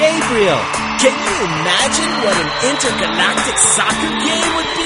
Gabriel. Can you imagine what an intergalactic soccer game would be?